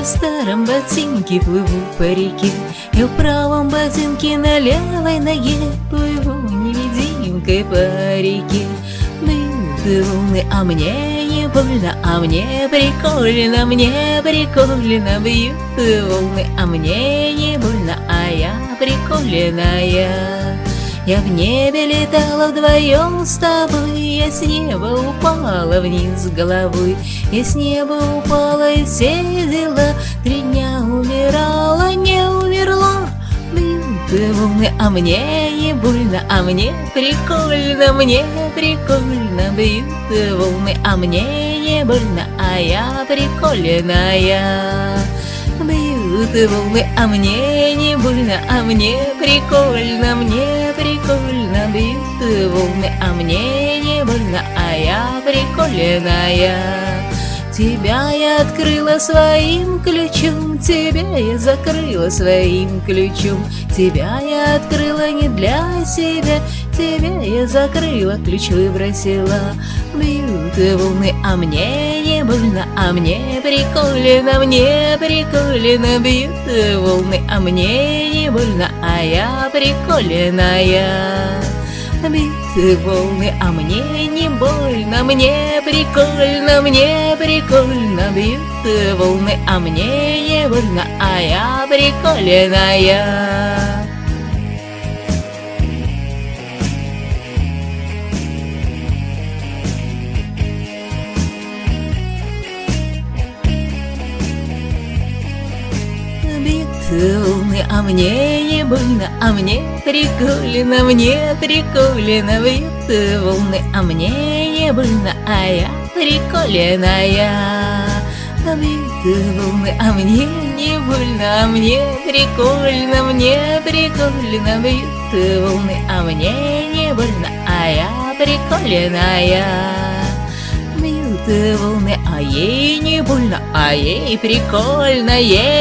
старом ботинке плыву по реке, я в правом ботинке на левой ноге плыву невидимкой по реке. Бьют волны, а мне не больно, а мне прикольно, бьют волны, а мне не больно, а я прикольная. Я в небе летала вдвоем с тобой, я с неба упала вниз головой, я с неба упала и все дела, 3 дня умирала, не умерла. Бьют волны, а мне не больно, а мне прикольно, бьют волны, а мне не больно, а я прикольная. Бьют волны, а мне не больно, а мне прикольно, бьют волны, а мне не больно, а я прикольная. Тебя я открыла своим ключом, тебя я закрыла своим ключом, тебя я открыла не для себя, тебя я закрыла, ключ выбросила. Бьют волны, а мне не больно, а мне прикольно, бьют волны, а мне не больно, а я прикольная. Бьют волны, а мне не больно, мне прикольно, бьют волны, а мне не больно, а я прикольная. Волны, а мне не больно, а мне прикольно, бьют волны, а мне не больно, а я прикольная. Бьют волны, а мне не больно, а мне прикольно, бьют волны, а мне не больно, а я прикольная. Бьют волны, а ей не больно, а ей прикольно,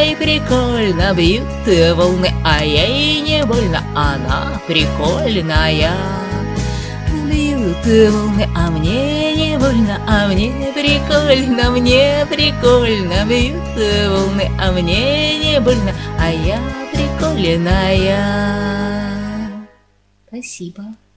бьют волны, а ей не больно, она прикольная. Бьют волны, а мне не больно, а мне прикольно, бьют волны, а мне не больно, а я прикольная. Спасибо.